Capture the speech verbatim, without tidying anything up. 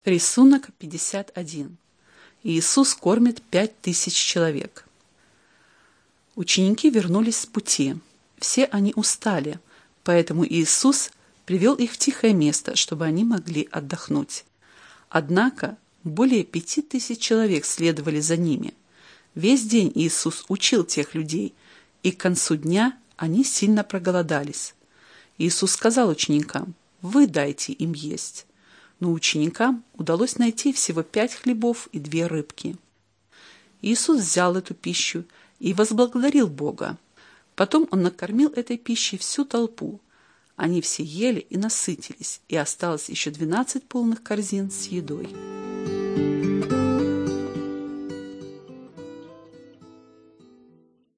Рисунок пятьдесят один. Иисус кормит пять тысяч человек. Ученики вернулись с пути. Все они устали, поэтому Иисус привел их в тихое место, чтобы они могли отдохнуть. Однако более пяти тысяч человек следовали за ними. Весь день Иисус учил тех людей, и к концу дня они сильно проголодались. Иисус сказал ученикам: «Вы дайте им есть». Но ученикам удалось найти всего пять хлебов и две рыбки. Иисус взял эту пищу и возблагодарил Бога. Потом Он накормил этой пищей всю толпу. Они все ели и насытились, и осталось еще двенадцать полных корзин с едой.